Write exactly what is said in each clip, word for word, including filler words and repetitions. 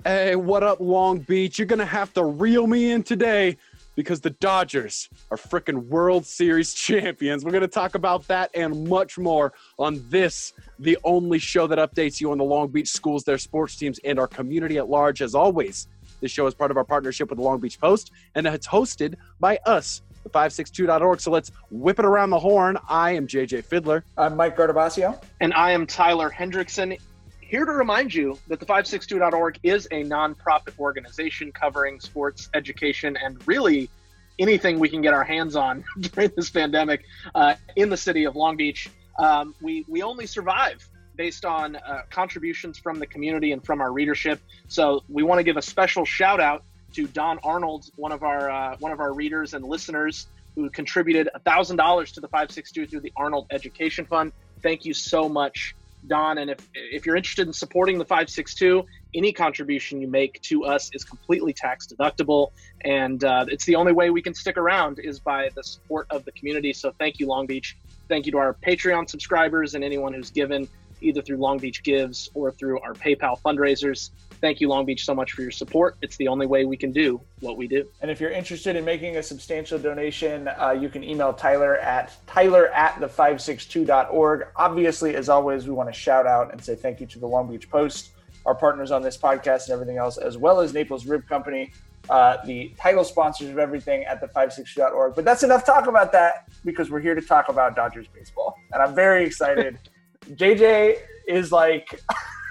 Hey, what up, Long Beach? You're going to have to reel me in today because the Dodgers are freaking World Series champions. We're going to talk about that and much more on this, the only show that updates you on the Long Beach schools, their sports teams, and our community at large. As always, this show is part of our partnership with the Long Beach Post, and it's hosted by us, the five six two dot org. So let's whip it around the horn. I am J J Fiddler. I'm Mike Gardabasio. And I am Tyler Hendrickson. Here to remind you that the five six two dot org is a nonprofit organization covering sports, education, and really anything we can get our hands on during this pandemic uh, in the city of Long Beach. Um, we, we only survive based on uh, contributions from the community and from our readership. So we want to give a special shout out to Don Arnold, one of our uh, one of our readers and listeners who contributed one thousand dollars to the five six two through the Arnold Education Fund. Thank you so much, Don. And if if you're interested in supporting the five six two, any contribution you make to us is completely tax deductible. And uh, it's the only way we can stick around is by the support of the community. So thank you, Long Beach. Thank you to our Patreon subscribers and anyone who's given either through Long Beach Gives or through our PayPal fundraisers. Thank you, Long Beach, so much for your support. It's the only way we can do what we do. And if you're interested in making a substantial donation, uh, you can email Tyler at tyler at the five six two dot org. Obviously, as always, we want to shout out and say thank you to the Long Beach Post, our partners on this podcast and everything else, as well as Naples Rib Company, uh, the title sponsors of everything at the five six two dot org. But that's enough talk about that because we're here to talk about Dodgers baseball. And I'm very excited. J J is like...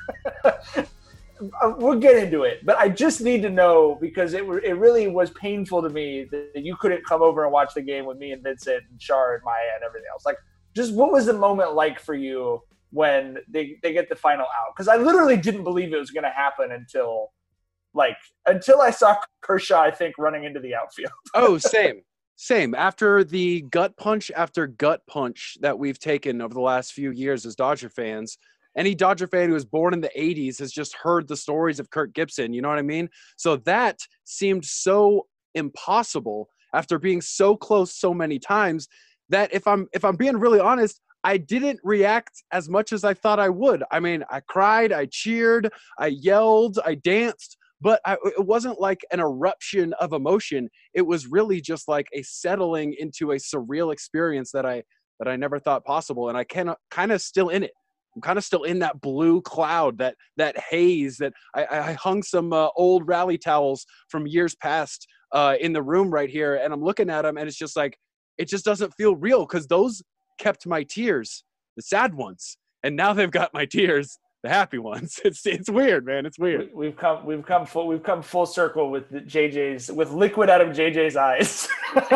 We'll get into it, but I just need to know because it it really was painful to me that you couldn't come over and watch the game with me and Vincent and Char and Maya and everything else. Like, just what was the moment like for you when they, they get the final out? Because I literally didn't believe it was going to happen until, like, until I saw Kershaw, I think, running into the outfield. Oh, same. Same. After the gut punch after gut punch that we've taken over the last few years as Dodger fans, any Dodger fan who was born in the eighties has just heard the stories of Kirk Gibson. You know what I mean? So that seemed so impossible after being so close so many times that if I'm if I'm being really honest, I didn't react as much as I thought I would. I mean, I cried, I cheered, I yelled, I danced, but I, it wasn't like an eruption of emotion. It was really just like a settling into a surreal experience that I that I never thought possible, and I can kind of still in it. I'm kind of still in that blue cloud, that that haze that I, I hung some uh, old rally towels from years past uh, in the room right here. And I'm looking at them and it's just like, it just doesn't feel real because those kept my tears, the sad ones. And now they've got my tears, the happy ones. It's it's weird, man. It's weird. We've come we've come full we've come full circle with the J J's with liquid out of J J's eyes.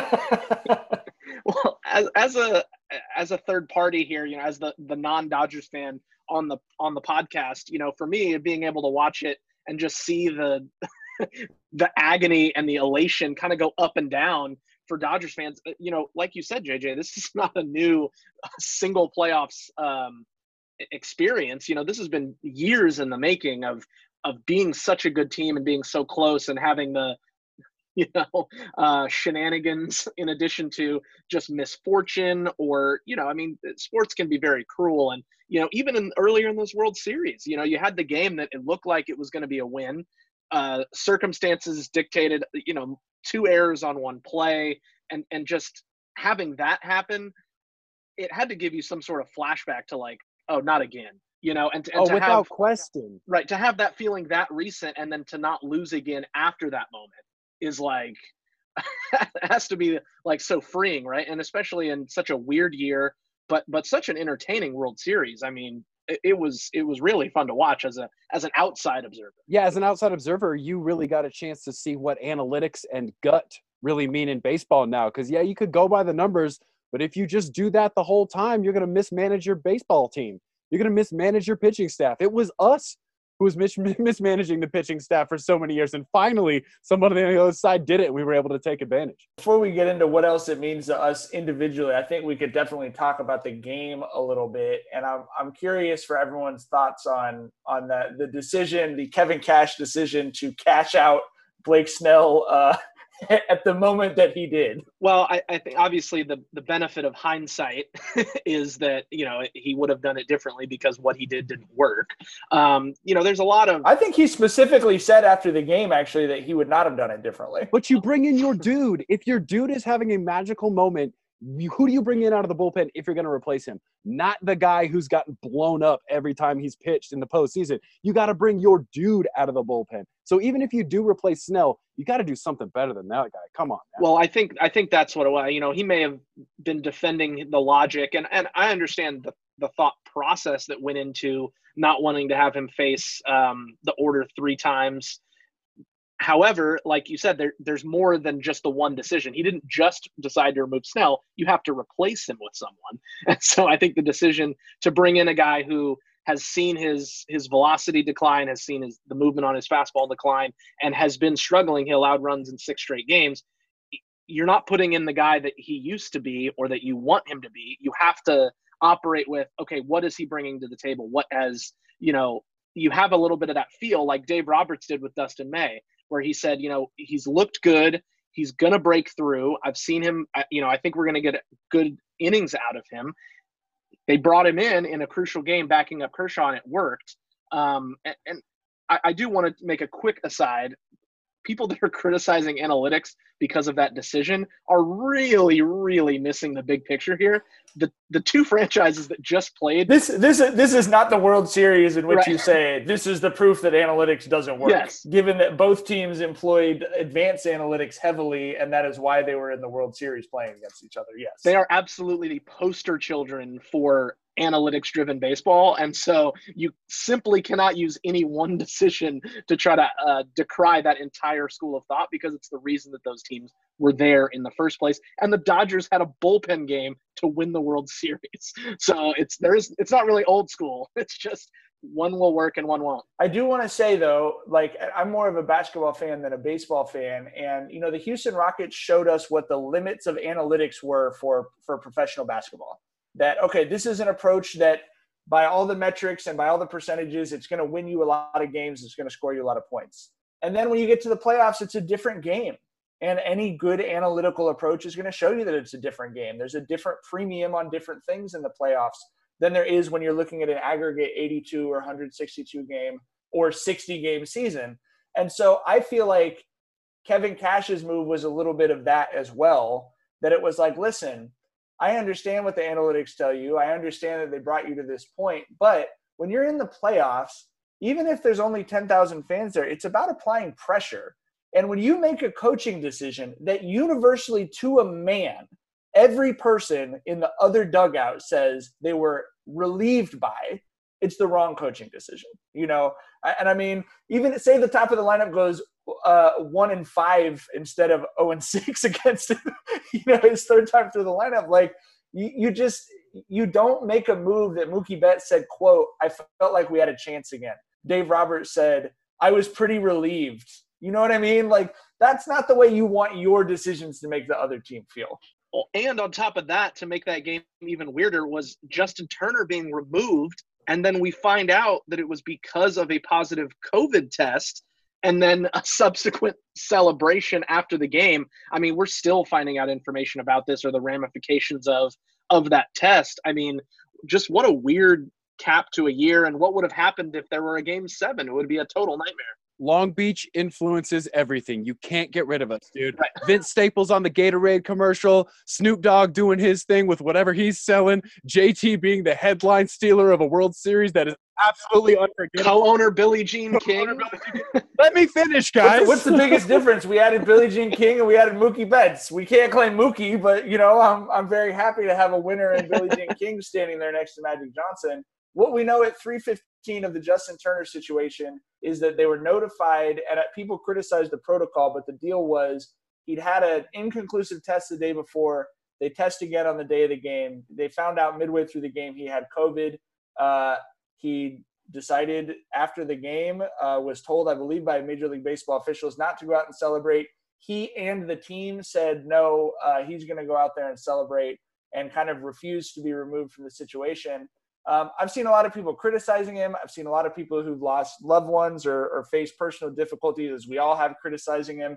Well, as as a as a third party here, you know, as the, the non-Dodgers fan on the on the podcast, you know, for me, being able to watch it and just see the the agony and the elation kind of go up and down for Dodgers fans, you know, like you said, J J, this is not a new single playoffs um, experience. You know, this has been years in the making of of being such a good team and being so close and having the you know, uh, shenanigans in addition to just misfortune or, you know, I mean, sports can be very cruel. And, you know, even in earlier in this World Series, you know, you had the game that it looked like it was going to be a win. Uh, circumstances dictated, you know, two errors on one play and, and just having that happen, it had to give you some sort of flashback to like, oh, not again. You know, and, and oh, to without have, question, right, to have that feeling that recent and then to not lose again after that moment is like, it has to be like so freeing, right? And especially in such a weird year, but but such an entertaining World Series. I mean, it, it was it was really fun to watch as a as an outside observer. Yeah, as an outside observer, you really got a chance to see what analytics and gut really mean in baseball now. Because yeah, you could go by the numbers, but if you just do that the whole time, you're going to mismanage your baseball team. You're going to mismanage your pitching staff. It was us who was mis- mismanaging the pitching staff for so many years. And finally, somebody on the other side did it. And we were able to take advantage. Before we get into what else it means to us individually, I think we could definitely talk about the game a little bit. And I'm I'm curious for everyone's thoughts on on the, the decision, the Kevin Cash decision to cash out Blake Snell uh, at the moment that he did. Well, I, I think obviously the, the benefit of hindsight is that, you know, he would have done it differently because what he did didn't work. Um, you know, there's a lot of. I think he specifically said after the game, actually, that he would not have done it differently. But you bring in your dude. If your dude is having a magical moment, you, who do you bring in out of the bullpen if you're going to replace him? Not the guy who's gotten blown up every time he's pitched in the postseason. You got to bring your dude out of the bullpen. So even if you do replace Snell, you got to do something better than that guy. Come on, man. Well, I think I think that's what it was. You know, he may have been defending the logic, and, and I understand the, the thought process that went into not wanting to have him face um, the order three times. However, like you said, there, there's more than just the one decision. He didn't just decide to remove Snell. You have to replace him with someone. And so I think the decision to bring in a guy who has seen his his velocity decline, has seen his the movement on his fastball decline, and has been struggling. He allowed runs in six straight games. You're not putting in the guy that he used to be or that you want him to be. You have to operate with, okay, what is he bringing to the table? What has, you know, you have a little bit of that feel like Dave Roberts did with Dustin May, where he said, you know, he's looked good. He's going to break through. I've seen him, you know, I think we're going to get good innings out of him. They brought him in in a crucial game, backing up Kershaw, and it worked. Um, and and I, I do want to make a quick aside. People that are criticizing analytics because of that decision are really, really missing the big picture here. The the two franchises that just played this this this is not the World Series in which right. you say this is the proof that analytics doesn't work. Yes. Given that both teams employed advanced analytics heavily, and that is why they were in the World Series playing against each other. Yes, they are absolutely the poster children for analytics-driven baseball, and so you simply cannot use any one decision to try to uh, decry that entire school of thought, because it's the reason that those teams were there in the first place. And the Dodgers had a bullpen game to win the World Series, so it's there's it's not really old school. It's just one will work and one won't. I do want to say though, like I'm more of a basketball fan than a baseball fan, and you know the Houston Rockets showed us what the limits of analytics were for for professional basketball. That, okay, this is an approach that by all the metrics and by all the percentages, it's going to win you a lot of games. It's going to score you a lot of points. And then when you get to the playoffs, it's a different game. And any good analytical approach is going to show you that it's a different game. There's a different premium on different things in the playoffs than there is when you're looking at an aggregate eighty-two or one hundred sixty-two game or sixty game season. And so I feel like Kevin Cash's move was a little bit of that as well, that it was like, listen, I understand what the analytics tell you. I understand that they brought you to this point. But when you're in the playoffs, even if there's only ten thousand fans there, it's about applying pressure. And when you make a coaching decision that universally to a man, every person in the other dugout says they were relieved by, it's the wrong coaching decision. You know, and I mean, even say the top of the lineup goes uh, one and five instead of zero and six against him, you know, his third time through the lineup. Like you, you just you don't make a move that Mookie Betts said, "quote I felt like we had a chance again." Dave Roberts said, "I was pretty relieved." You know what I mean? Like that's not the way you want your decisions to make the other team feel. Well, and on top of that, to make that game even weirder, was Justin Turner being removed. And then we find out that it was because of a positive COVID test and then a subsequent celebration after the game. I mean, we're still finding out information about this or the ramifications of, of that test. I mean, just what a weird cap to a year. And what would have happened if there were a game seven? It would be a total nightmare. Long Beach influences everything. You can't get rid of us, dude. Right. Vince Staples on the Gatorade commercial, Snoop Dogg doing his thing with whatever he's selling, J T being the headline stealer of a World Series that is absolutely unforgettable. Co-owner Billie Jean King. Let me finish, guys. What's the, what's the biggest difference? We added Billie Jean King and we added Mookie Betts. We can't claim Mookie, but, you know, I'm I'm very happy to have a winner in Billie Jean King standing there next to Magic Johnson. What we know at three fifteen of the Justin Turner situation is that they were notified, and people criticized the protocol, but the deal was he'd had an inconclusive test the day before. They test again on the day of the game. They found out midway through the game he had COVID. Uh, he decided after the game, uh, was told, I believe, by Major League Baseball officials not to go out and celebrate. He and the team said, no, uh, he's going to go out there and celebrate, and kind of refused to be removed from the situation. Um, I've seen a lot of people criticizing him. I've seen a lot of people who've lost loved ones or, or faced personal difficulties, as we all have, criticizing him.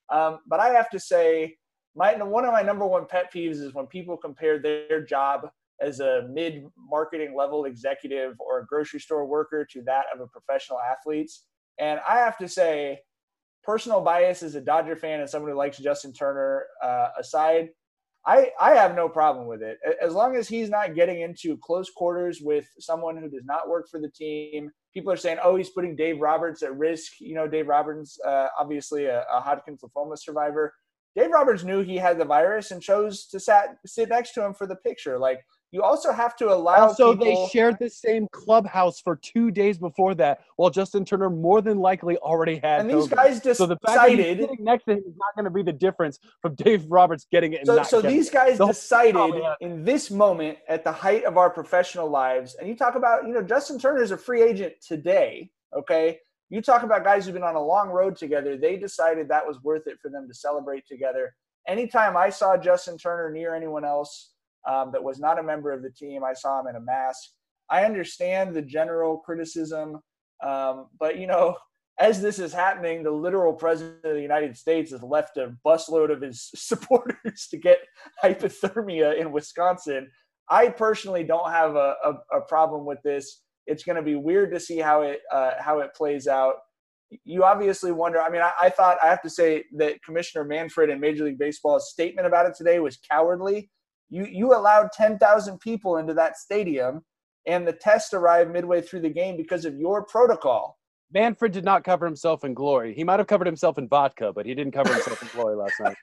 Um, but I have to say, my one of my number one pet peeves is when people compare their job as a mid-marketing level executive or a grocery store worker to that of a professional athlete. And I have to say, personal bias as a Dodger fan and someone who likes Justin Turner uh, aside, I, I have no problem with it. As long as he's not getting into close quarters with someone who does not work for the team. People are saying, oh, he's putting Dave Roberts at risk. You know, Dave Roberts, uh, obviously a, a Hodgkin's lymphoma survivor. Dave Roberts knew he had the virus and chose to sat, sit next to him for the picture. Like, you also have to allow also, people... they shared the same clubhouse for two days before that, while Justin Turner more than likely already had And COVID. these guys decided... So the fact that he's sitting next to him is not going to be the difference from Dave Roberts getting it and so, not So getting these it. guys The decided whole- in this moment at the height of our professional lives, and you talk about, you know, Justin Turner is a free agent today, okay? You talk about guys who've been on a long road together. They decided that was worth it for them to celebrate together. Anytime I saw Justin Turner near anyone else um, that was not a member of the team, I saw him in a mask. I understand the general criticism, um, but, you know, as this is happening, the literal president of the United States has left a busload of his supporters to get hypothermia in Wisconsin. I personally don't have a, a, a problem with this. It's going to be weird to see how it uh, how it plays out. You obviously wonder. I mean, I, I thought I have to say that Commissioner Manfred in Major League Baseball's statement about it today was cowardly. You you allowed ten thousand people into that stadium, and the test arrived midway through the game because of your protocol. Manfred did not cover himself in glory. He might have covered himself in vodka, but he didn't cover himself in glory last night.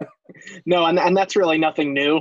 No, and and that's really nothing new.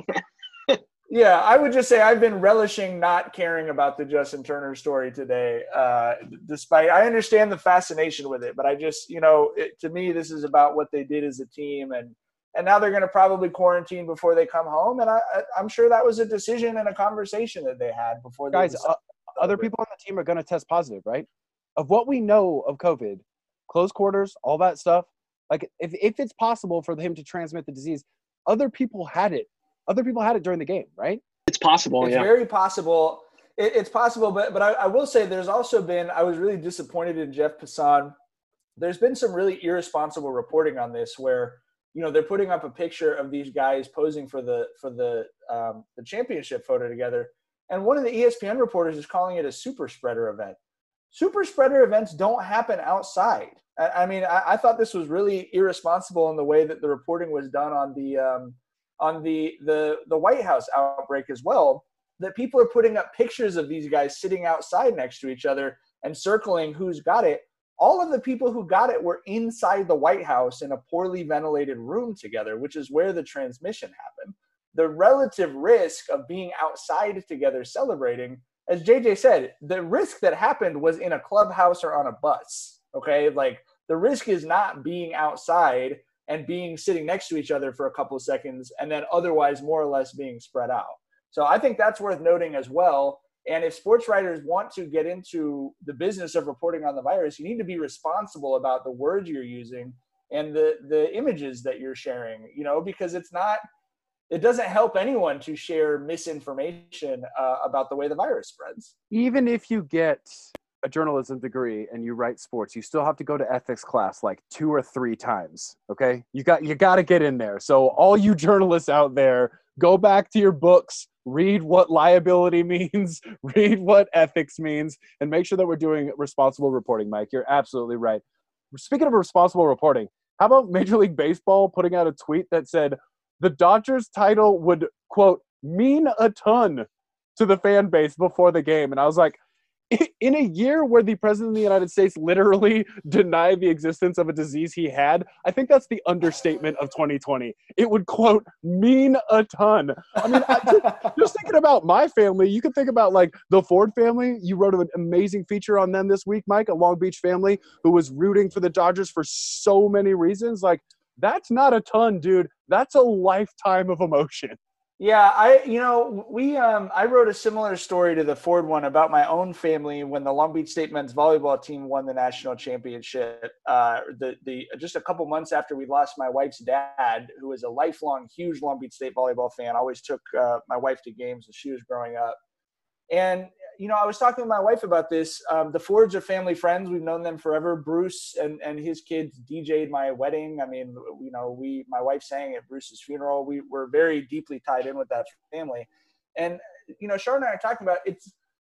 Yeah, I would just say I've been relishing not caring about the Justin Turner story today, uh, despite I understand the fascination with it. But I just, you know, it, to me, this is about what they did as a team. And and now they're going to probably quarantine before they come home. And I, I, I'm sure that was a decision and a conversation that they had before they Guys, uh, other people on the team are going to test positive, right? Of what we know of COVID, close quarters, all that stuff, like if, if it's possible for him to transmit the disease, other people had it. Other people had it during the game, right? It's possible, It's yeah. very possible. It, it's possible, but but I, I will say there's also been, I was really disappointed in Jeff Passan. There's been some really irresponsible reporting on this where, you know, they're putting up a picture of these guys posing for the for the um, the championship photo together. And one of the E S P N reporters is calling it a super spreader event. Super spreader events don't happen outside. I, I mean, I, I thought this was really irresponsible in the way that the reporting was done on the um, on the, the, the White House outbreak as well, that people are putting up pictures of these guys sitting outside next to each other and circling who's got it. All of the people who got it were inside the White House in a poorly ventilated room together, which is where the transmission happened. The relative risk of being outside together celebrating, as J J said, the risk that happened was in a clubhouse or on a bus, okay? Like, the risk is not being outside and being sitting next to each other for a couple of seconds and then otherwise more or less being spread out. So I think that's worth noting as well. And if sports writers want to get into the business of reporting on the virus, you need to be responsible about the words you're using and the, the images that you're sharing, you know, because it's not, it doesn't help anyone to share misinformation uh, about the way the virus spreads. Even if you get a journalism degree and you write sports, you still have to go to ethics class like two or three times. Okay. You got, you got to get in there. So all you journalists out there, go back to your books, read what liability means, read what ethics means, and make sure that we're doing responsible reporting. Mike, you're absolutely right. Speaking of responsible reporting, how about Major League Baseball putting out a tweet that said the Dodgers title would, quote, mean a ton to the fan base before the game. And I was like, in a year where the president of the United States literally denied the existence of a disease he had, I think that's the understatement of twenty twenty. It would, quote, mean a ton. I mean, I, just, just thinking about my family, you could think about, like, the Ford family. You wrote an amazing feature on them this week, Mike, a Long Beach family who was rooting for the Dodgers for so many reasons. Like, that's not a ton, dude. That's a lifetime of emotion. Yeah, I, you know, we, um, I wrote a similar story to the Ford one about my own family when the Long Beach State men's volleyball team won the national championship. Uh, the, the, just a couple months after we lost my wife's dad, who was a lifelong, huge Long Beach State volleyball fan, always took uh, my wife to games as she was growing up. And, you know, I was talking with my wife about this. Um, the Fords are family friends. We've known them forever. Bruce and, and his kids D J'd my wedding. I mean, you know, we, my wife sang at Bruce's funeral. We were very deeply tied in with that family. And, you know, Char and I are talking about it's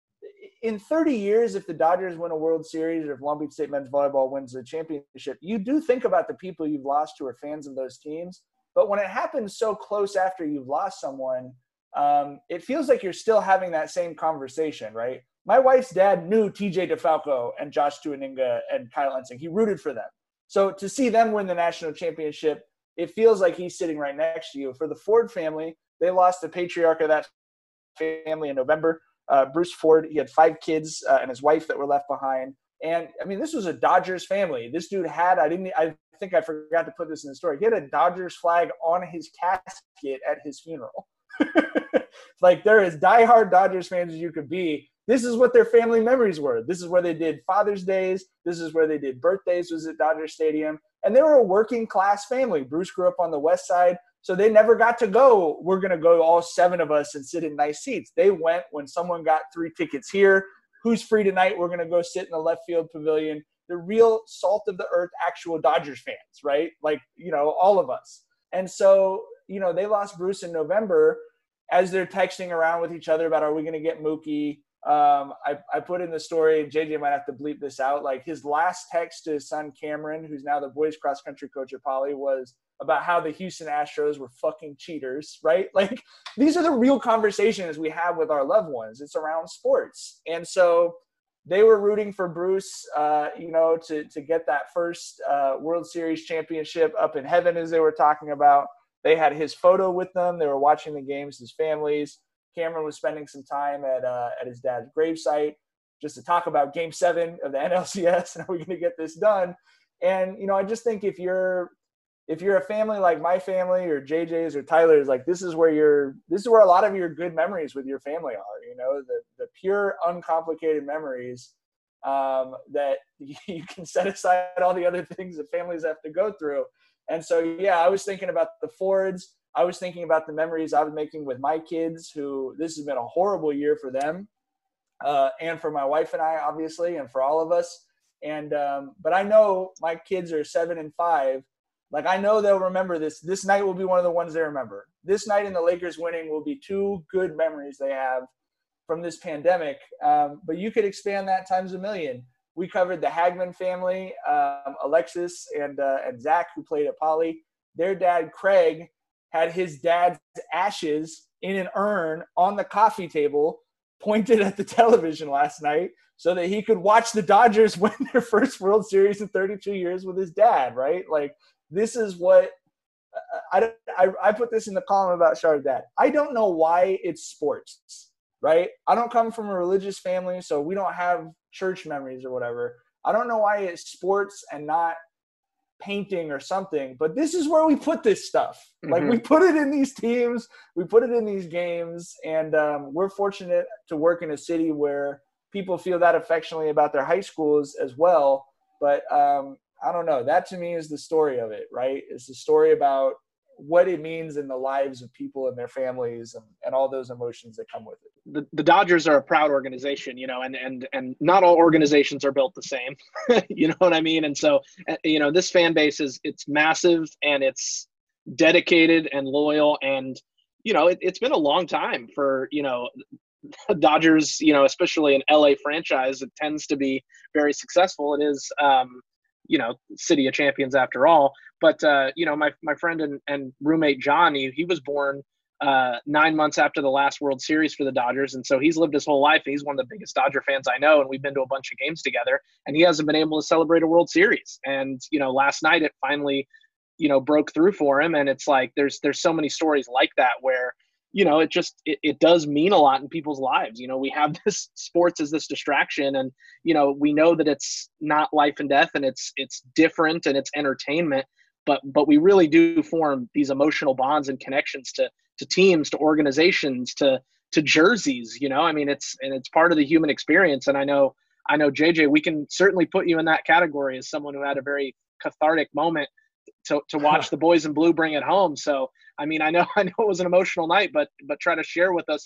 in thirty years, if the Dodgers win a World Series or if Long Beach State men's volleyball wins the championship, you do think about the people you've lost who are fans of those teams. But when it happens so close after you've lost someone, um, it feels like you're still having that same conversation, right? My wife's dad knew T J DeFalco and Josh Tuaninga and Kyle Ensing. He rooted for them. So to see them win the national championship, it feels like he's sitting right next to you. For the Ford family, they lost the patriarch of that family in November. Uh, Bruce Ford, he had five kids uh, and his wife that were left behind. And I mean, this was a Dodgers family. This dude had, I didn't, I think I forgot to put this in the story. He had a Dodgers flag on his casket at his funeral. Like, they're as diehard Dodgers fans as you could be. This is what their family memories were. This is where they did Father's Days. This is where they did birthdays, was at Dodger Stadium. And they were a working class family. Bruce grew up on the West Side. So they never got to go, we're going to go all seven of us and sit in nice seats. They went when someone got three tickets here. Who's free tonight? We're going to go sit in the left field pavilion. The real salt of the earth, actual Dodgers fans, right? Like, you know, all of us. And so, you know, they lost Bruce in November. As they're texting around with each other about, are we going to get Mookie? Um, I, I put in the story, J J might have to bleep this out, like his last text to his son Cameron, who's now the boys cross country coach at Poly, was about how the Houston Astros were fucking cheaters, right? Like, these are the real conversations we have with our loved ones. It's around sports. And so they were rooting for Bruce, uh, you know, to, to get that first uh, World Series championship up in heaven, as they were talking about. They had his photo with them. They were watching the games, his families. Cameron was spending some time at uh, at his dad's gravesite just to talk about game seven of the N L C S and are we going to get this done? And, you know, I just think if you're, if you're a family like my family or J J's or Tyler's, like, this is where you're, this is where a lot of your good memories with your family are, you know, the, the pure, uncomplicated memories um, that you can set aside all the other things that families have to go through. And so, yeah, I was thinking about the Fords. I was thinking about the memories I was making with my kids, who this has been a horrible year for them uh, and for my wife and I, obviously, and for all of us. And, um, but I know my kids are seven and five. Like, I know they'll remember this. This night will be one of the ones they remember. This night and the Lakers winning will be two good memories they have from this pandemic. Um, but you could expand that times a million. We covered the Hagman family, um, Alexis and, uh, and Zach, who played at Poly. Their dad, Craig, had his dad's ashes in an urn on the coffee table, pointed at the television last night so that he could watch the Dodgers win their first World Series in thirty-two years with his dad, right? Like, this is what uh, I, I, I put this in the column about Char's dad. I don't know why it's sports, right? I don't come from a religious family, so we don't have church memories or whatever. I don't know why it's sports and not painting or something, but this is where we put this stuff. Mm-hmm. Like, we put it in these teams, we put it in these games, and um, we're fortunate to work in a city where people feel that affectionately about their high schools as well. But um, I don't know. That to me is the story of it, right? It's the story about what it means in the lives of people and their families and, and all those emotions that come with it. The, the Dodgers are a proud organization, you know, and, and, and not all organizations are built the same, you know what I mean? And so, you know, this fan base is, it's massive and it's dedicated and loyal. And, you know, it, it's been a long time for, you know, Dodgers, you know, especially an L A franchise, it tends to be very successful. It is, um, you know, city of champions after all. But, uh, you know, my, my friend and, and roommate, John, he, he was born uh, nine months after the last World Series for the Dodgers. And so he's lived his whole life. He's one of the biggest Dodger fans I know. And we've been to a bunch of games together, and he hasn't been able to celebrate a World Series. And, you know, last night it finally, you know, broke through for him. And it's like, there's, there's so many stories like that where, you know, it just, it, it does mean a lot in people's lives. You know, we have this sports as this distraction, and, you know, we know that it's not life and death, and it's, it's different and it's entertainment, but, but we really do form these emotional bonds and connections to, to teams, to organizations, to, to jerseys, you know, I mean, it's, and it's part of the human experience. And I know, I know J J, we can certainly put you in that category as someone who had a very cathartic moment to, to watch the boys in blue bring it home. So, I mean, I know, I know it was an emotional night, but, but try to share with us,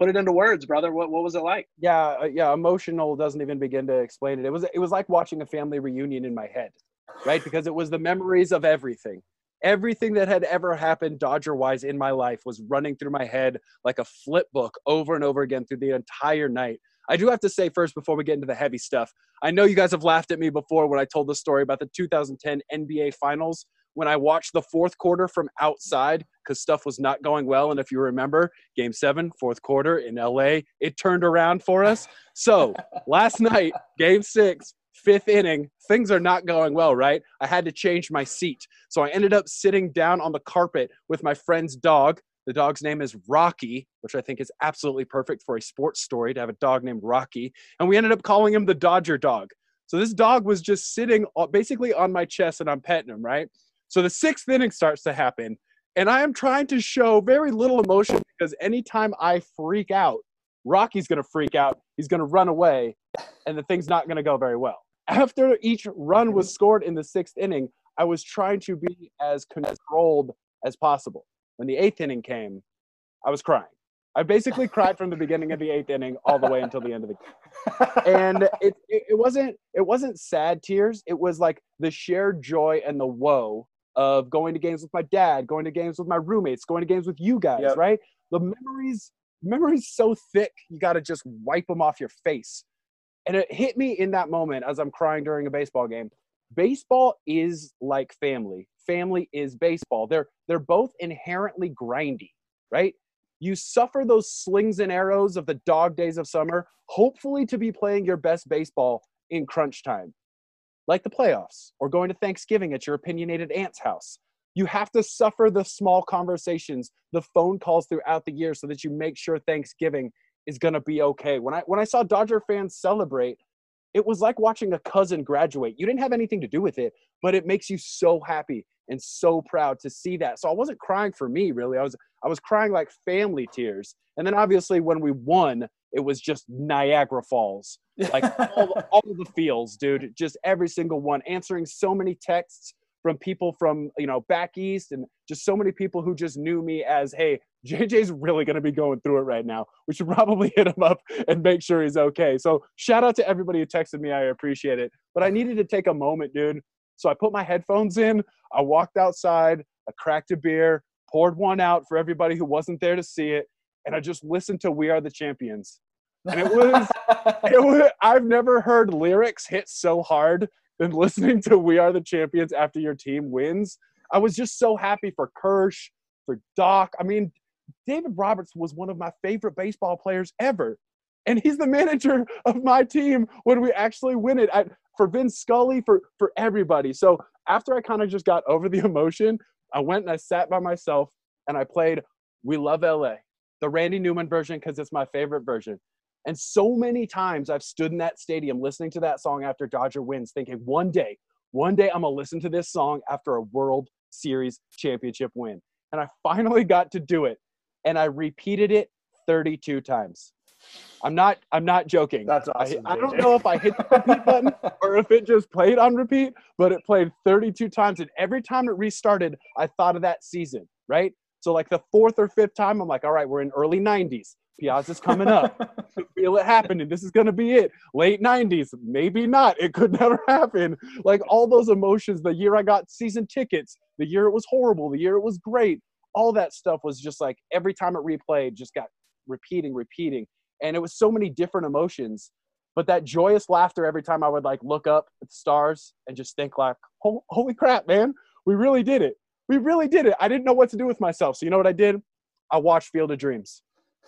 Put it into words, brother. What what was it like? Yeah, uh, yeah. Emotional doesn't even begin to explain it. It was it was like watching a family reunion in my head, right? Because it was the memories of everything. Everything that had ever happened Dodger-wise in my life was running through my head like a flip book over and over again through the entire night. I do have to say first, before we get into the heavy stuff, I know you guys have laughed at me before when I told the story about the two thousand ten N B A Finals when I watched the fourth quarter from outside because stuff was not going well. And if you remember, Game seven, fourth quarter in L A, it turned around for us. So last night, Game six, fifth inning, things are not going well, right? I had to change my seat. So I ended up sitting down on the carpet with my friend's dog. The dog's name is Rocky, which I think is absolutely perfect for a sports story to have a dog named Rocky. And we ended up calling him the Dodger dog. So this dog was just sitting basically on my chest and I'm petting him, right? So the sixth inning starts to happen. And I am trying to show very little emotion because anytime I freak out, Rocky's going to freak out. He's going to run away, and the thing's not going to go very well. After each run was scored in the sixth inning, I was trying to be as controlled as possible. When the eighth inning came, I was crying. I basically cried from the beginning of the eighth inning all the way until the end of the game. And it, it, it wasn't it wasn't sad tears. It was like the shared joy and the woe of going to games with my dad, going to games with my roommates, going to games with you guys, yep. Right? The memories, memories so thick, you got to just wipe them off your face. And it hit me in that moment as I'm crying during a baseball game. Baseball is like family. Family is baseball. They're they're both inherently grindy, right? You suffer those slings and arrows of the dog days of summer, hopefully to be playing your best baseball in crunch time, like the playoffs or going to Thanksgiving at your opinionated aunt's house. You have to suffer the small conversations, the phone calls throughout the year so that you make sure Thanksgiving is going to be okay. When I when I saw Dodger fans celebrate, it was like watching a cousin graduate. You didn't have anything to do with it, but it makes you so happy and so proud to see that. So I wasn't crying for me, really. I was I was crying like family tears. And then obviously when we won, it was just Niagara Falls. Like all, all of the feels, dude. Just every single one. Answering so many texts from people from, you know, back east and just so many people who just knew me as, hey, J J's really going to be going through it right now. We should probably hit him up and make sure he's okay. So shout out to everybody who texted me. I appreciate it. But I needed to take a moment, dude. So I put my headphones in. I walked outside. I cracked a beer, poured one out for everybody who wasn't there to see it. And I just listened to We Are the Champions. And it was, it was I've never heard lyrics hit so hard than listening to We Are the Champions after your team wins. I was just so happy for Kersh, for Doc. I mean, David Roberts was one of my favorite baseball players ever. And he's the manager of my team when we actually win it. I, for Vince Scully, for, for everybody. So after I kind of just got over the emotion, I went and I sat by myself and I played We Love L A, the Randy Newman version, because it's my favorite version. And so many times I've stood in that stadium listening to that song after Dodger wins, thinking one day, one day I'm going to listen to this song after a World Series championship win. And I finally got to do it. And I repeated it thirty-two times. I'm not I'm not joking. That's awesome. I, I don't know if I hit the repeat button or if it just played on repeat, but it played thirty-two times. And every time it restarted, I thought of that season, right? So like the fourth or fifth time, I'm like, all right, we're in early nineties. Piazza's coming up. I feel it happening. This is going to be it. Late nineties. Maybe not. It could never happen. Like all those emotions, the year I got season tickets, the year it was horrible, the year it was great. All that stuff was just like every time it replayed, just got repeating, repeating. And it was so many different emotions. But that joyous laughter every time I would like look up at the stars and just think like, holy crap, man, we really did it. We really did it. I didn't know what to do with myself. So you know what I did? I watched Field of Dreams.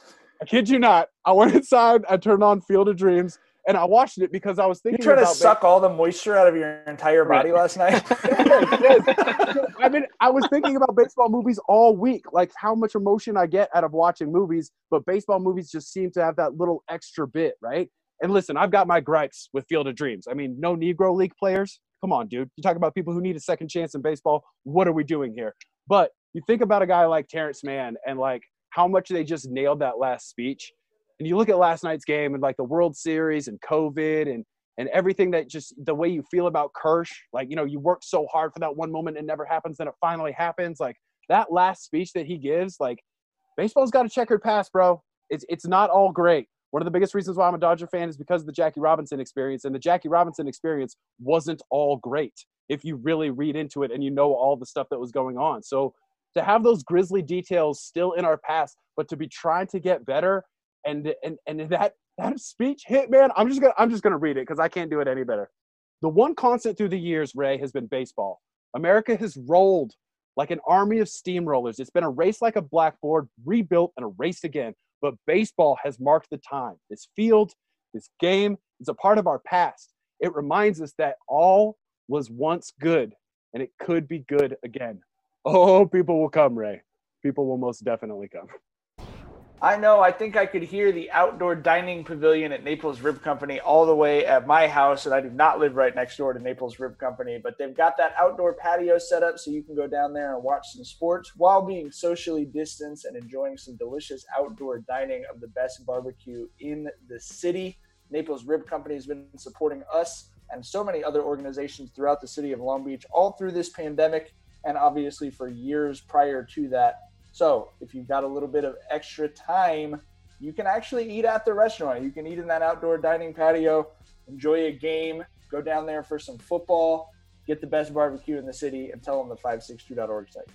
I kid you not. I went inside, I turned on Field of Dreams, and I watched it because I was thinking you trying about to suck ba- all the moisture out of your entire body right. last night? yes, yes. I mean, I was thinking about baseball movies all week, like how much emotion I get out of watching movies, but baseball movies just seem to have that little extra bit, right? And listen, I've got my gripes with Field of Dreams. I mean, no Negro League players. Come on, dude. You talk about people who need a second chance in baseball. What are we doing here? But you think about a guy like Terrence Mann and like how much they just nailed that last speech. And you look at last night's game and like the World Series and COVID and and everything that just the way you feel about Kersh, like, you know, you worked so hard for that one moment, it never happens, then it finally happens. Like that last speech that he gives, like baseball's got a checkered past, bro. It's it's not all great. One of the biggest reasons why I'm a Dodger fan is because of the Jackie Robinson experience, and the Jackie Robinson experience wasn't all great if you really read into it and you know all the stuff that was going on. So to have those grisly details still in our past, but to be trying to get better, and and and that that speech hit, man. I'm just gonna I'm just gonna read it because I can't do it any better. The one constant through the years, Ray, has been baseball. America has rolled like an army of steamrollers. It's been a race like a blackboard, rebuilt and erased again. But baseball has marked the time. This field, this game is a part of our past. It reminds us that all was once good, and it could be good again. Oh, people will come, Ray. People will most definitely come. I know. I think I could hear the outdoor dining pavilion at Naples Rib Company all the way at my house, and I do not live right next door to Naples Rib Company, but they've got that outdoor patio set up so you can go down there and watch some sports while being socially distanced and enjoying some delicious outdoor dining of the best barbecue in the city. Naples Rib Company has been supporting us and so many other organizations throughout the city of Long Beach all through this pandemic, and obviously for years prior to that. So if you've got a little bit of extra time, you can actually eat at the restaurant. You can eat in that outdoor dining patio, enjoy a game, go down there for some football, get the best barbecue in the city, and tell them the five six two dot org site.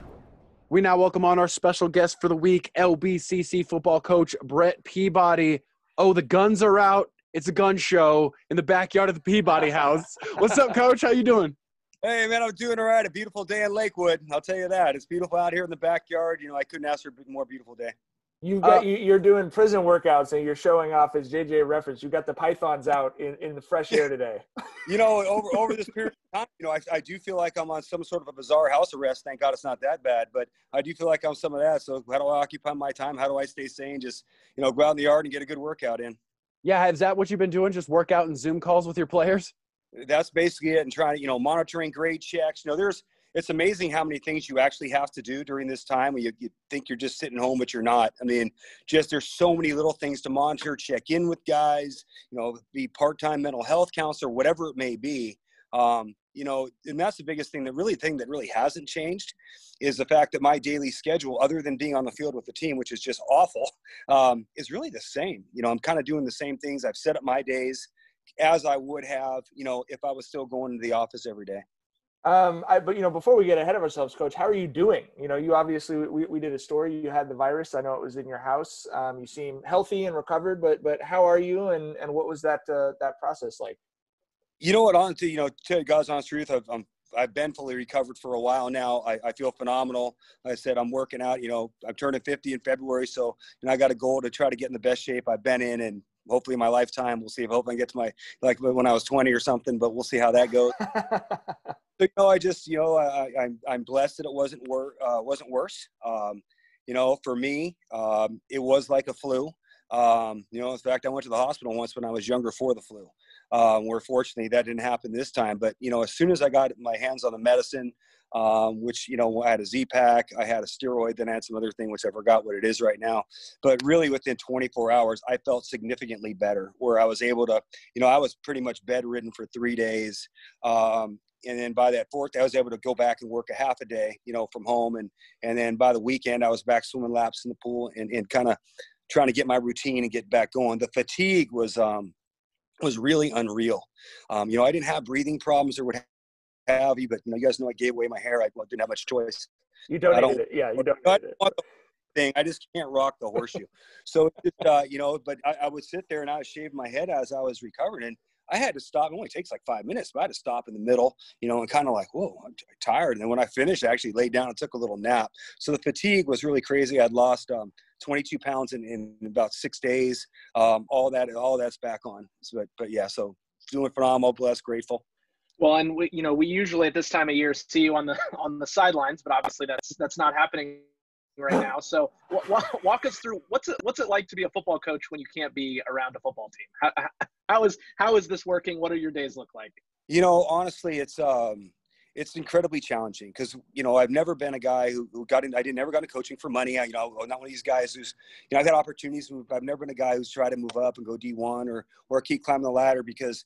We now welcome on our special guest for the week, L B C C football coach Brett Peabody. Oh, the guns are out. It's a gun show in the backyard of the Peabody house. What's up, Coach? How you doing? Hey, man, I'm doing all right. A beautiful day in Lakewood. I'll tell you that. It's beautiful out here in the backyard. You know, I couldn't ask for a more beautiful day. You've got, uh, you, you're doing prison workouts, and you're showing off, as J J referenced, you've got the pythons out in, in the fresh air today. You know, over over this period of time, you know, I, I do feel like I'm on some sort of a bizarre house arrest. Thank God it's not that bad, but I do feel like I'm some of that. So how do I occupy my time? How do I stay sane? Just, you know, go out in the yard and get a good workout in. Yeah, is that what you've been doing? Just work out and Zoom calls with your players? That's basically it. And trying to, you know, monitoring grade checks. You know, there's, it's amazing how many things you actually have to do during this time when you, you think you're just sitting home, but you're not. I mean, just there's so many little things to monitor, check in with guys, you know, be part-time mental health counselor, whatever it may be. Um, you know, and that's the biggest thing, the really thing that really hasn't changed is the fact that my daily schedule, other than being on the field with the team, which is just awful, um, is really the same. You know, I'm kind of doing the same things. I've set up my days as I would have, you know, if I was still going to the office every day. Um, I, but, you know, before we get ahead of ourselves, Coach, how are you doing? You know, you obviously, we, we did a story, you had the virus. I know it was in your house. Um, you seem healthy and recovered, but, but how are you? And, and what was that, uh, that process like? You know what, honestly, you know, to God's honest truth, I've, I'm, I've been fully recovered for a while now. I, I feel phenomenal. Like I said, I'm working out, you know, I'm turning fifty in February. So, you know, I got a goal to try to get in the best shape I've been in, and hopefully my lifetime, we'll see if I hope I get to my, like when I was twenty or something, but we'll see how that goes. So, you know, I just, you know, I, I'm, I'm blessed that it wasn't wor- uh, wasn't worse. Um, you know, for me, um, it was like a flu. Um, you know, in fact, I went to the hospital once when I was younger for the flu. Um, where fortunately that didn't happen this time. But, you know, as soon as I got my hands on the medicine, um, which, you know, I had a Z-Pack, I had a steroid, then I had some other thing, which I forgot what it is right now. But really within twenty-four hours, I felt significantly better, where I was able to, you know, I was pretty much bedridden for three days. Um, and then by that fourth, I was able to go back and work a half a day, you know, from home. And, and then by the weekend, I was back swimming laps in the pool and, and kind of trying to get my routine and get back going. The fatigue was, um, was really unreal. Um, you know, I didn't have breathing problems or what have you, but, you know, you guys know I gave away my hair. I didn't have much choice. You donated it. Yeah, you donated I it. want the thing. I just can't rock the horseshoe. So, just, uh, you know, but I, I would sit there and I would shave my head as I was recovering. And I had to stop. It only takes like five minutes, but I had to stop in the middle, you know, and kind of like, whoa, I'm t- tired. And then when I finished, I actually laid down and took a little nap. So the fatigue was really crazy. I'd lost um, twenty-two pounds in, in about six days. Um, all that, all that's back on. So, but, but yeah, so doing phenomenal, blessed, grateful. Well, and we, you know, we usually at this time of year see you on the on the sidelines, but obviously that's that's not happening right now. So w- w- walk us through what's it what's it like to be a football coach when you can't be around a football team? How, how is how is this working? What do your days look like? You know, honestly, it's um, it's incredibly challenging because, you know, I've never been a guy who, who got in. I didn't never got into coaching for money. I, you know, I'm not one of these guys who's, you know, I got opportunities. I've never been a guy who's tried to move up and go D one or or keep climbing the ladder because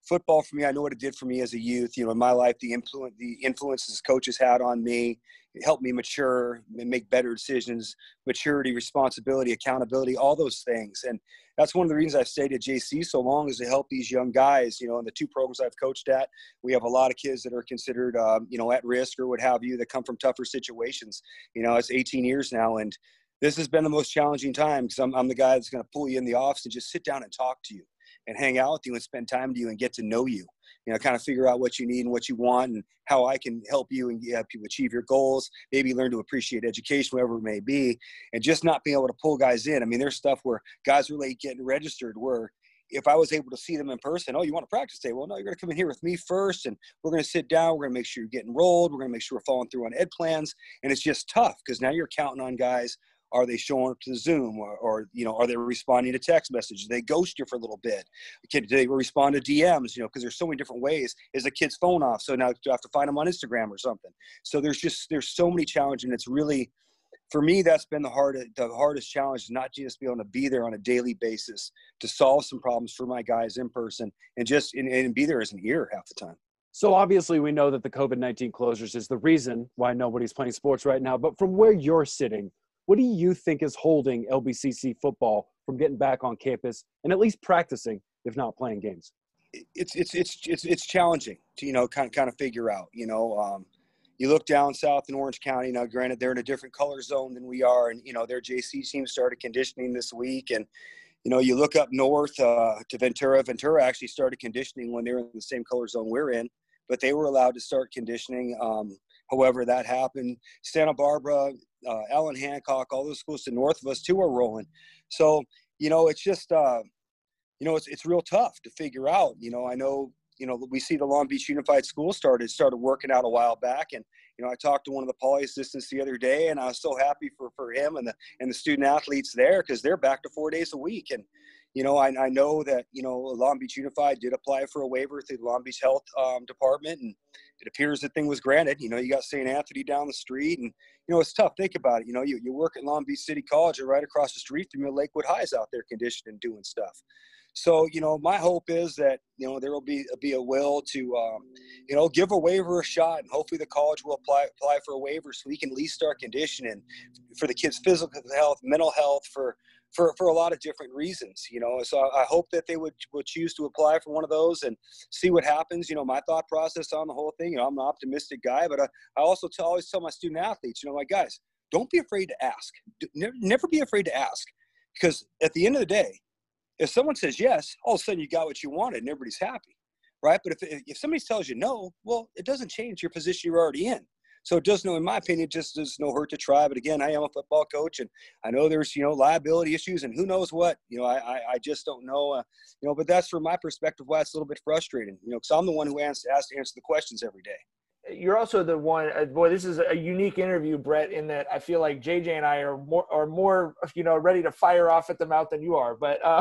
football for me, I know what it did for me as a youth. You know, in my life, the influence, the influences coaches had on me, it helped me mature and make better decisions, maturity, responsibility, accountability, all those things. And that's one of the reasons I've stayed at J C so long, is to help these young guys. You know, in the two programs I've coached at, we have a lot of kids that are considered, um, you know, at risk or what have you, that come from tougher situations. You know, it's eighteen years now, and this has been the most challenging time, because I'm, I'm the guy that's going to pull you in the office and just sit down and talk to you and hang out with you and spend time with you and get to know you. You know, kind of figure out what you need and what you want and how I can help you and help you achieve your goals, maybe learn to appreciate education, whatever it may be, and just not being able to pull guys in. I mean, there's stuff where guys are late getting registered where if I was able to see them in person, oh, you want to practice today? Well, no, you're going to come in here with me first, and we're going to sit down. We're going to make sure you're getting enrolled. We're going to make sure we're following through on ed plans. And it's just tough because now you're counting on guys. Are they showing up to Zoom, or, or, you know, are they responding to text messages? Do they ghost you for a little bit? Do they respond to D Ms? You know, because there's so many different ways. Is the kid's phone off? So now you have to find them on Instagram or something. So there's just, there's so many challenges. And it's really, for me, that's been the hardest, the hardest challenge, not just be able to be there on a daily basis to solve some problems for my guys in person and just, and, and be there as an ear half the time. So obviously we know that the COVID nineteen closures is the reason why nobody's playing sports right now, but from where you're sitting, what do you think is holding L B C C football from getting back on campus and at least practicing, if not playing games? It's it's it's it's it's challenging to, you know, kind of kind of figure out. You know, um, you look down south in Orange County. Now, granted, they're in a different color zone than we are, and you know their J C team started conditioning this week, and you know you look up north uh, to Ventura. Ventura actually started conditioning when they were in the same color zone we're in, but they were allowed to start conditioning. Um, however, that happened. Santa Barbara. Uh, Allen Hancock, all those schools to north of us too are rolling. So, you know, it's just, uh, you know, it's it's real tough to figure out. You know, I know, you know, we see the Long Beach Unified School started started working out a while back, and you know, I talked to one of the poly assistants the other day, and I was so happy for for him and the and the student athletes there because they're back to four days a week. And you know, I, I know that, you know, Long Beach Unified did apply for a waiver through the Long Beach Health um, Department, and it appears the thing was granted. You know, you got Saint Anthony down the street, and, you know, it's tough. Think about it. You know, you, you work at Long Beach City College, and right across the street from you, Lakewood High is out there conditioning and doing stuff. So, you know, my hope is that, you know, there will be, be a will to, um, you know, give a waiver a shot, and hopefully the college will apply apply for a waiver so we can at least start conditioning for the kids' physical health, mental health, for for for a lot of different reasons, you know. So I, I hope that they would, would choose to apply for one of those and see what happens. You know, my thought process on the whole thing, you know, I'm an optimistic guy, but I, I also tell, always tell my student athletes, you know, like, guys, don't be afraid to ask. Never, never be afraid to ask, because at the end of the day, if someone says yes, all of a sudden you got what you wanted and everybody's happy, right? But if if somebody tells you no, well, it doesn't change your position you're already in. So it does no, in my opinion, just does no hurt to try. But again, I am a football coach, and I know there's, you know, liability issues and who knows what, you know, I I, I just don't know, uh, you know, but that's from my perspective why it's a little bit frustrating, you know, because I'm the one who has, has to answer the questions every day. You're also the one, uh, boy, this is a unique interview, Brett, in that I feel like J J and I are more, are more, you know, ready to fire off at the mouth than you are. But, uh,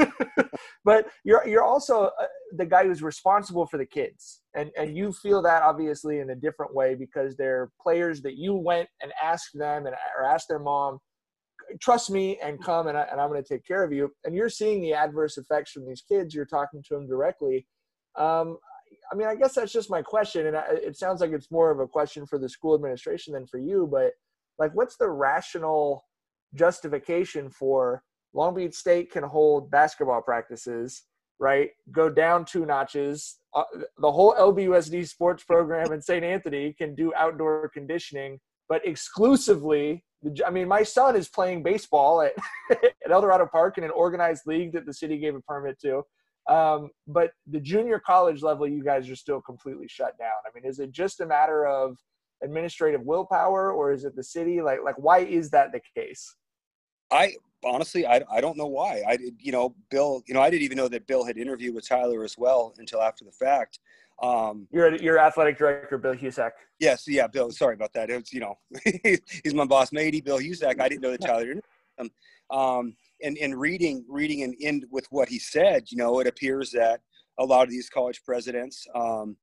but you're, you're also uh, the guy who's responsible for the kids. And, and you feel that obviously in a different way because they're players that you went and asked them and or asked their mom, trust me and come and, I, and I'm going to take care of you. And you're seeing the adverse effects from these kids. You're talking to them directly. Um, I mean, I guess that's just my question. And it sounds like it's more of a question for the school administration than for you, but like, what's the rational justification for Long Beach State can hold basketball practices, right? Go down two notches. Uh, the whole L B U S D sports program in Saint Anthony can do outdoor conditioning, but exclusively, I mean, my son is playing baseball at, at El Dorado Park in an organized league that the city gave a permit to. Um, but the junior college level, you guys are still completely shut down. I mean, is it just a matter of administrative willpower, or is it the city? Like, like why is that the case? I honestly, I, I don't know why. I did, you know, Bill, you know, I didn't even know that Bill had interviewed with Tyler as well until after the fact. Um, you're your athletic director, Bill Husak. Yes, yeah, Bill. Sorry about that. It's, you know, he's my boss, matey, Bill Husak. I didn't know that Tyler interviewed him. Um, and, and reading, reading and in with what he said, you know, it appears that a lot of these college presidents um,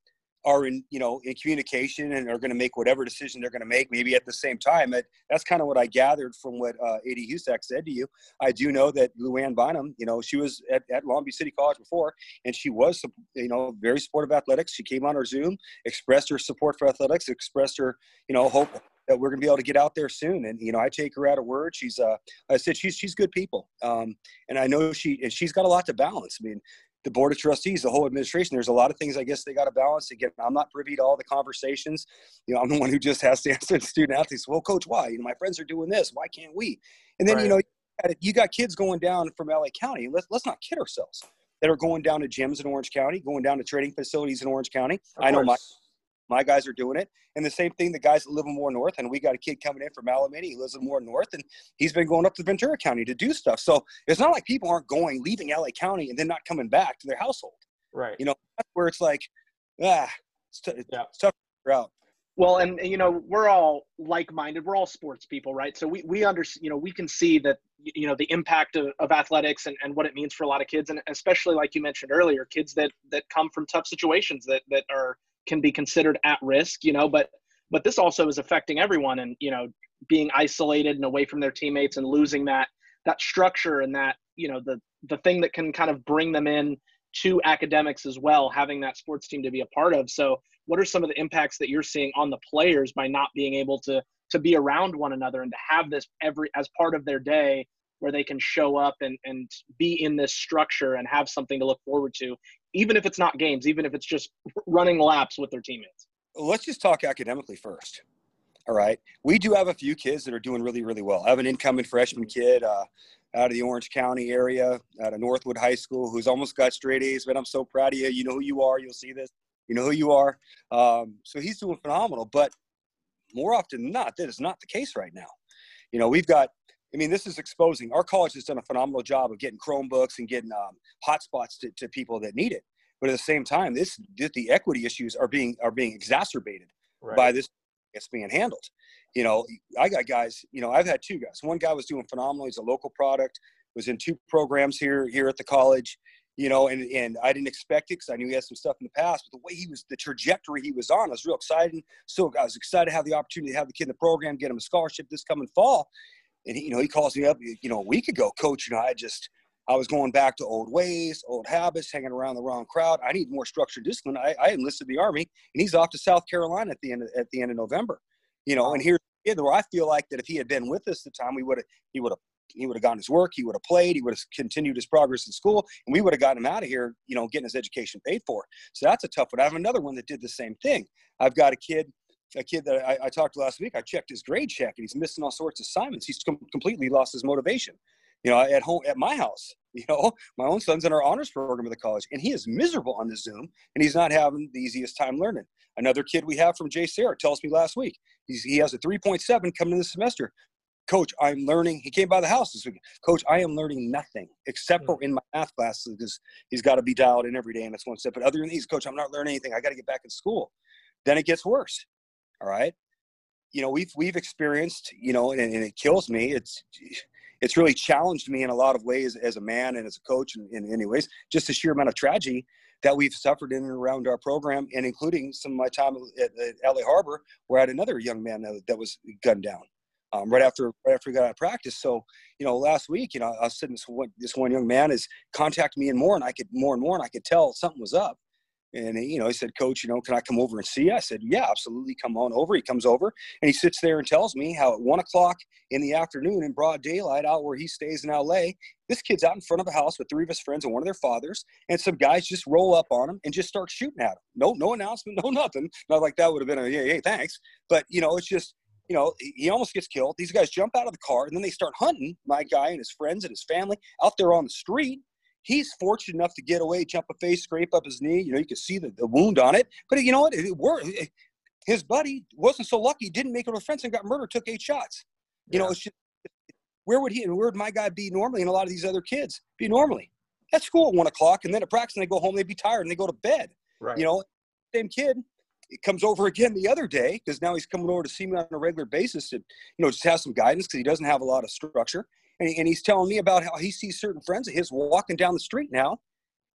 are in, you know, in communication and are going to make whatever decision they're going to make, maybe at the same time. It, that's kind of what I gathered from what uh, A D Husak said to you. I do know that Luann Bynum, you know, she was at, at Long Beach City College before, and she was, you know, very supportive of athletics. She came on her Zoom, expressed her support for athletics, expressed her, you know, hope that we're going to be able to get out there soon. And, you know, I take her at her word. She's, uh, I said, she's, she's good people. Um, and I know she, and she's got a lot to balance. I mean, the board of trustees, the whole administration, there's a lot of things I guess they got to balance. Again, I'm not privy to all the conversations. You know, I'm the one who just has to answer the student athletes. Well, coach, why? You know, my friends are doing this. Why can't we? And then, right. you know, you got kids going down from L A County. Let's, let's not kid ourselves. That are going down to gyms in Orange County, going down to training facilities in Orange County. Of I know course. my, my guys are doing it. And the same thing, the guys that live in more north, and we got a kid coming in from Alameda. He lives in more north, and he's been going up to Ventura County to do stuff. So it's not like people aren't going, leaving L A County and then not coming back to their household. Right. You know, that's where it's like, ah, it's, t- yeah. it's tough to figure out. Well, and you know, we're all like-minded. We're all sports people, right? So we we under, you know, we can see that, you know, the impact of, of athletics and, and what it means for a lot of kids, and especially like you mentioned earlier, kids that that come from tough situations that that are can be considered at risk, you know. But but this also is affecting everyone, and you know, being isolated and away from their teammates and losing that that structure and that, you know, the the thing that can kind of bring them in to academics as well, having that sports team to be a part of. So what are some of the impacts that you're seeing on the players by not being able to to be around one another and to have this every as part of their day where they can show up and, and be in this structure and have something to look forward to, even if it's not games, even if it's just running laps with their teammates? Let's just talk academically first. All right. We do have a few kids that are doing really, really well. I have an incoming freshman kid uh, out of the Orange County area, out of Northwood High School, who's almost got straight A's, but I'm so proud of you. You know who you are. You'll see this. You know who you are. Um, so he's doing phenomenal, but more often than not, that is not the case right now. You know, we've got, I mean, this is exposing. Our college has done a phenomenal job of getting Chromebooks and getting um, hotspots to, to people that need it. But at the same time, this, the equity issues are being, are being exacerbated right. by this. It's being handled. You know, I got guys, you know, I've had two guys. One guy was doing phenomenal. He's a local product, was in two programs here, here at the college, you know, and, and I didn't expect it because I knew he had some stuff in the past, but the way he was, the trajectory he was on was real exciting. So I was excited to have the opportunity to have the kid in the program, get him a scholarship this coming fall. And he, you know, he calls me up, you know, a week ago, coach, you know, I just, I was going back to old ways, old habits, hanging around the wrong crowd. I need more structure and discipline. I, I enlisted the Army, and he's off to South Carolina at the end of, at the end of November. You know, and here's where I feel like that if he had been with us at the time, we would have he would have he would have gotten his work, he would have played, he would have continued his progress in school, and we would have gotten him out of here, you know, getting his education paid for. So that's a tough one. I have another one that did the same thing. I've got a kid, a kid that I, I talked to last week. I checked his grade check, and he's missing all sorts of assignments. He's com- completely lost his motivation. You know, at home, at my house, you know, my own son's in our honors program at the college, and he is miserable on the Zoom, and he's not having the easiest time learning. Another kid we have from Jay Sarah tells me last week, he's, he has a three point seven coming in this semester. Coach, I'm learning. He came by the house this week. Coach, I am learning nothing except for in my math classes because he's got to be dialed in every day, and that's one step. But other than these, Coach, I'm not learning anything. I got to get back in school. Then it gets worse. All right. You know, we've we've experienced, you know, and, and it kills me. It's it's really challenged me in a lot of ways as a man and as a coach in, in any ways, just the sheer amount of tragedy that we've suffered in and around our program, and including some of my time at, at L A Harbor, where I had another young man that, that was gunned down um, right after right after we got out of practice. So, you know, last week, you know, I was sitting, this one, this one young man is contacting me and more, and I could more and more, and I could tell something was up. And, you know, he said, Coach, you know, can I come over and see you? I said, yeah, absolutely. Come on over. He comes over and he sits there and tells me how at one o'clock in the afternoon in broad daylight out where he stays in L A, this kid's out in front of a house with three of his friends and one of their fathers, and some guys just roll up on him and just start shooting at him. No, no announcement, no nothing. Not like that would have been a, hey, hey, thanks. But, you know, it's just, you know, he almost gets killed. These guys jump out of the car, and then they start hunting my guy and his friends and his family out there on the street. He's fortunate enough to get away, jump a face, scrape up his knee. You know, you can see the, the wound on it. But you know what? It, it worked. His buddy wasn't so lucky. Didn't make it with friends and got murdered, took eight shots. You yeah. know, it's just, where would he and where would my guy be normally and a lot of these other kids be normally? At school at one o'clock, and then at practice, and they go home, they'd be tired, and they go to bed. Right. You know, same kid. He comes over again the other day because now he's coming over to see me on a regular basis to, you know, just have some guidance because he doesn't have a lot of structure. And, he, and he's telling me about how he sees certain friends of his walking down the street now,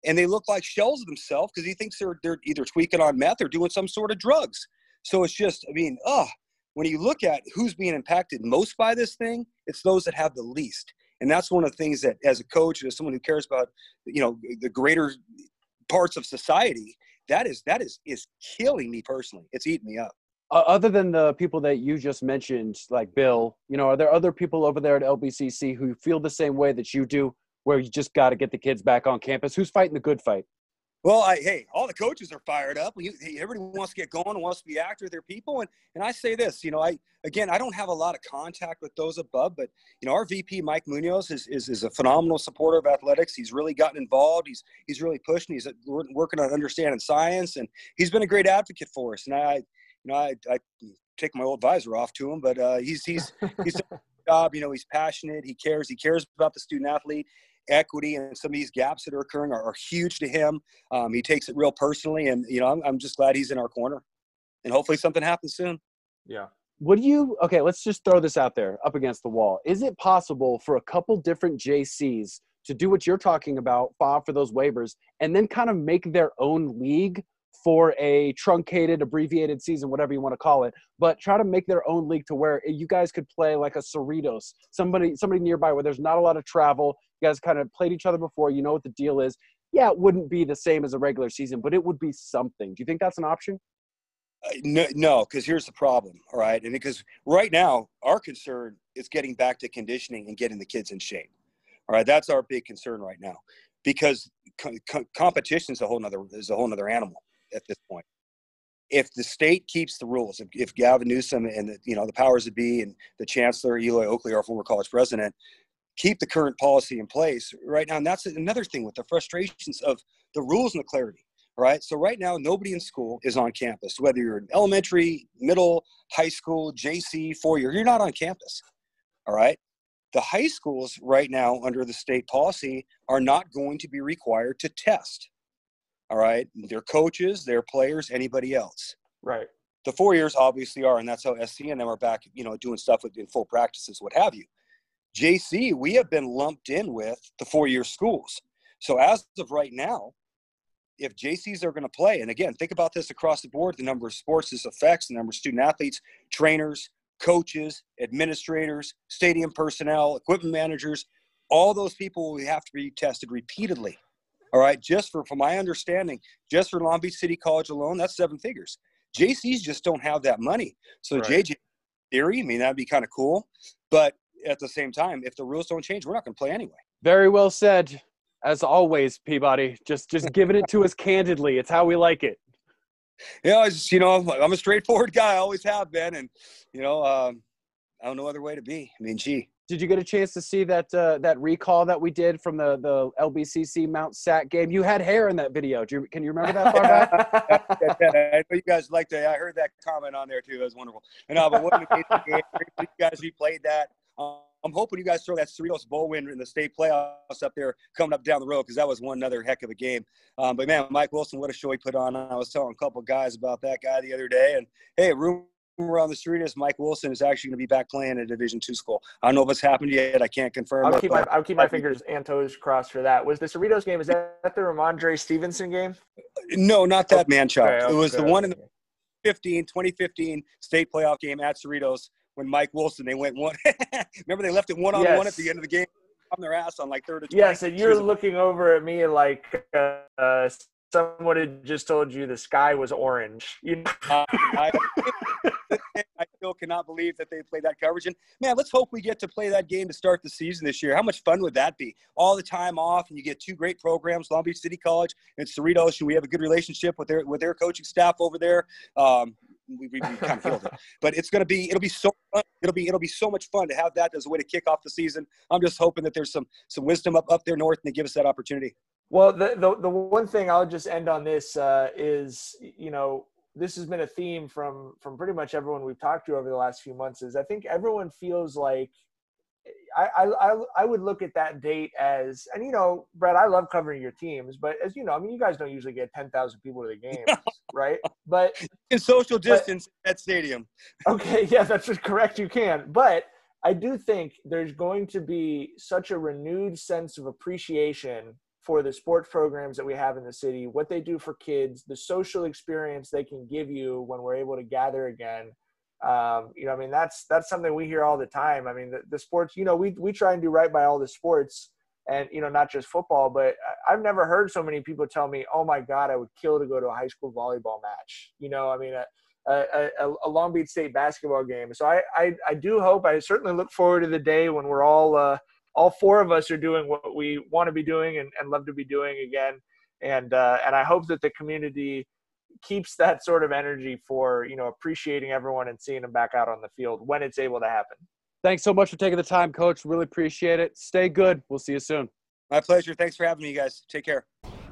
and they look like shells of themselves because he thinks they're they're either tweaking on meth or doing some sort of drugs. So it's just, I mean, oh, when you look at who's being impacted most by this thing, it's those that have the least. And that's one of the things that, as a coach and as someone who cares about, you know, the greater parts of society, that is that is is killing me personally. It's eating me up. Uh, other than the people that you just mentioned, like Bill, you know, are there other people over there at L B C C who feel the same way that you do, where you just got to get the kids back on campus? Who's fighting the good fight? Well, I, hey, all the coaches are fired up. You, everybody wants to get going and wants to be active with their people. And, and I say this, you know, I, again, I don't have a lot of contact with those above, but, you know, our V P, Mike Munoz, is, is, is a phenomenal supporter of athletics. He's really gotten involved. He's, he's really pushing. He's working on understanding science, and he's been a great advocate for us. And I, you know, I, I take my old visor off to him, but uh, he's, he's, he's done a job. You know, he's passionate. He cares. He cares about the student athlete. Equity and some of these gaps that are occurring are, are huge to him. Um, he takes it real personally, and you know, I'm, I'm just glad he's in our corner, and hopefully something happens soon. Yeah. Would you? Okay, let's just throw this out there, up against the wall. Is it possible for a couple different J Cs to do what you're talking about, file for those waivers, and then kind of make their own league for a truncated, abbreviated season, whatever you want to call it, but try to make their own league to where you guys could play like a Cerritos, somebody somebody nearby where there's not a lot of travel. You guys kind of played each other before. You know what the deal is. Yeah, it wouldn't be the same as a regular season, but it would be something. Do you think that's an option? Uh, no, because no, here's the problem, all right? And because right now, our concern is getting back to conditioning and getting the kids in shape. All right, that's our big concern right now, because co- co- competition is a whole nother is a whole nother animal at this point. If the state keeps the rules, if, if Gavin Newsom and the, you know, the powers that be and the chancellor, Eloy Oakley, our former college president, keep the current policy in place right now. And that's another thing with the frustrations of the rules and the clarity, right? So right now, nobody in school is on campus, whether you're in elementary, middle, high school, J C, four-year, you're not on campus, all right? The high schools right now under the state policy are not going to be required to test, all right? Their coaches, their players, anybody else. Right. The four years obviously are, and that's how S C and them are back, you know, doing stuff with, in full practices, what have you. J C, we have been lumped in with the four-year schools. So as of right now, if J Cs are going to play, and again, think about this across the board, the number of sports this affects, the number of student athletes, trainers, coaches, administrators, stadium personnel, equipment managers, all those people will have to be tested repeatedly. All right, just for, from my understanding, just for Long Beach City College alone, that's seven figures. J Cs just don't have that money. So right. J J, theory, I mean, that'd be kind of cool. But at the same time, if the rules don't change, we're not going to play anyway. Very well said. As always, Peabody, just just giving it to us candidly. It's how we like it. Yeah, I just, you know, I'm a straightforward guy. I always have been. And, you know, um, I don't know other way to be. I mean, gee. Did you get a chance to see that uh, that recall that we did from the, the L B C C Mount Sac game? You had hair in that video. Do you, can you remember that far back? I know you guys liked it. I heard that comment on there, too. That was wonderful. And, uh, but what an amazing game. You guys replayed that. Um, I'm hoping you guys throw that Cerritos Bowl win in the state playoffs up there coming up down the road, because that was one another heck of a game. Um, but, man, Mike Wilson, what a show he put on. I was telling a couple of guys about that guy the other day. And, hey, rumor on the street is Mike Wilson is actually going to be back playing at a Division two school. I don't know if it's happened yet. I can't confirm I'll it. Keep my, I'll keep my fingers and toes crossed for that. Was the Cerritos game, is that the Ramondre Stevenson game? No, not that man child. Okay, it was okay. the one in the fifteen, twenty fifteen state playoff game at Cerritos. When Mike Wilson, they went one. Remember, they left it one on yes. one at the end of the game on their ass on like third. Yes, and you're looking over at me like uh, someone had just told you the sky was orange. You know? uh, I, I still cannot believe that they played that coverage. And man, let's hope we get to play that game to start the season this year. How much fun would that be? All the time off, and you get two great programs, Long Beach City College and Cerritos, and we have a good relationship with their with their coaching staff over there. Um, we, we, we kind of killed it, but it's going to be, it'll be so fun. It'll be, it'll be so much fun to have that as a way to kick off the season. I'm just hoping that there's some, some wisdom up, up there north and they give us that opportunity. Well, the, the, the one thing I'll just end on this uh, is, you know, this has been a theme from, from pretty much everyone we've talked to over the last few months is I think everyone feels like I, I, I would look at that date as, and you know, Brett, I love covering your teams, but as you know, I mean, you guys don't usually get ten thousand people to the games, right? But in social distance but, at stadium. Okay. Yeah, that's correct. You can, but I do think there's going to be such a renewed sense of appreciation for the sports programs that we have in the city, what they do for kids, the social experience they can give you when we're able to gather again. Um, you know, I mean, that's, that's something we hear all the time. I mean, the, the sports, you know, we, we try and do right by all the sports and, you know, not just football, but I've never heard so many people tell me, oh my God, I would kill to go to a high school volleyball match. You know, I mean, a, a, a, a Long Beach State basketball game. So I, I, I do hope, I certainly look forward to the day when we're all, uh, all four of us are doing what we want to be doing and, and love to be doing again. And, uh, and I hope that the community keeps that sort of energy for, you know, appreciating everyone and seeing them back out on the field when it's able to happen. Thanks so much for taking the time, Coach. Really appreciate it. Stay good. We'll see you soon. My pleasure. Thanks for having me, guys. Take care.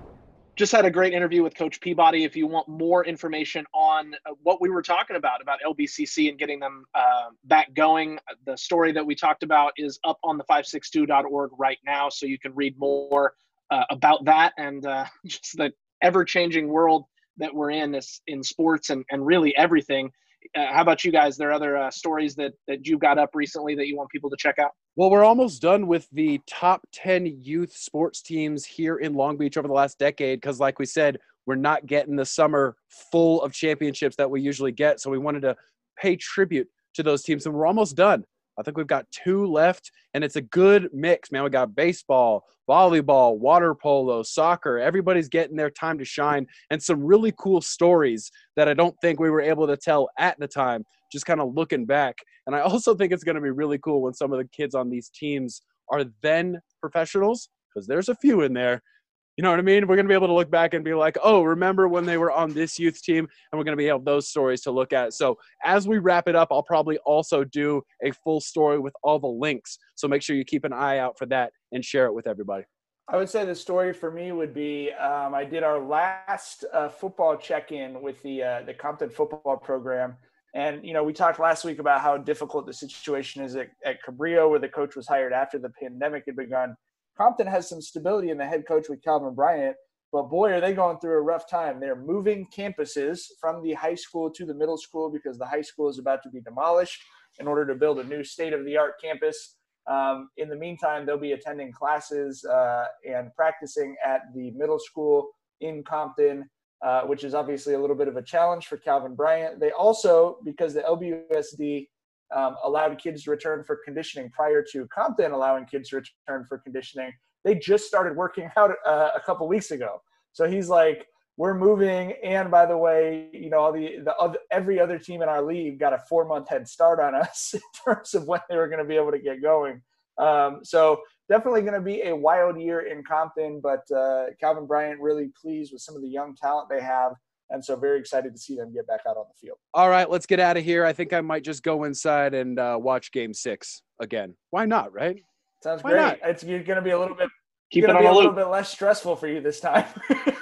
Just had a great interview with Coach Peabody. If you want more information on what we were talking about, about L B C C and getting them uh, back going, the story that we talked about is up on the five six two dot org right now, so you can read more uh, about that and uh, just the ever-changing world that we're in this, in sports and, and really everything. Uh, how about you guys? There are other uh, stories that, that you got up recently that you want people to check out? Well, we're almost done with the top ten youth sports teams here in Long Beach over the last decade because, like we said, we're not getting the summer full of championships that we usually get. So we wanted to pay tribute to those teams, and we're almost done. I think we've got two left, and it's a good mix, man. We got baseball, volleyball, water polo, soccer. Everybody's getting their time to shine, and some really cool stories that I don't think we were able to tell at the time, just kind of looking back. And I also think it's going to be really cool when some of the kids on these teams are then professionals, because there's a few in there. You know what I mean? We're going to be able to look back and be like, oh, remember when they were on this youth team? And we're going to be able those stories to look at. So as we wrap it up, I'll probably also do a full story with all the links. So make sure you keep an eye out for that and share it with everybody. I would say the story for me would be um, I did our last uh, football check-in with the uh, the Compton football program. And, you know, we talked last week about how difficult the situation is at, at Cabrillo, where the coach was hired after the pandemic had begun. Compton has some stability in the head coach with Calvin Bryant, but boy, are they going through a rough time. They're moving campuses from the high school to the middle school because the high school is about to be demolished in order to build a new state-of-the-art campus. Um, in the meantime, they'll be attending classes uh, and practicing at the middle school in Compton, uh, which is obviously a little bit of a challenge for Calvin Bryant. They also, because the L B U S D Um, allowed kids to return for conditioning prior to Compton allowing kids to return for conditioning, they just started working out uh, a couple weeks ago. So he's like, we're moving. And by the way, you know, all the, the other, every other team in our league got a four month head start on us in terms of when they were going to be able to get going. Um, so definitely going to be a wild year in Compton, but uh, Calvin Bryant really pleased with some of the young talent they have. And so very excited to see them get back out on the field. All right, let's get out of here. I think I might just go inside and uh, watch game six again. Why not, right? Sounds Why great. not? It's going to be a little bit, Keep it on be the a little loop. bit less stressful for you this time.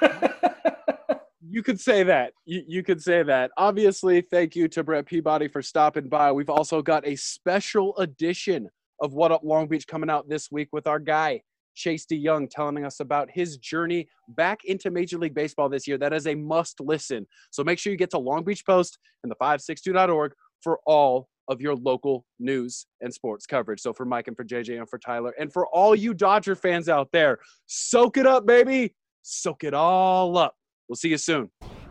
You could say that. You, you could say that. Obviously, thank you to Brett Peabody for stopping by. We've also got a special edition of What Up Long Beach coming out this week with our guy, Chase DeYoung, telling us about his journey back into Major League Baseball this year. That is a must listen. So make sure you get to Long Beach Post and the five six two dot org for all of your local news and sports coverage. So for Mike and for J J and for Tyler and for all you Dodger fans out there, soak it up, baby. Soak it all up. We'll see you soon.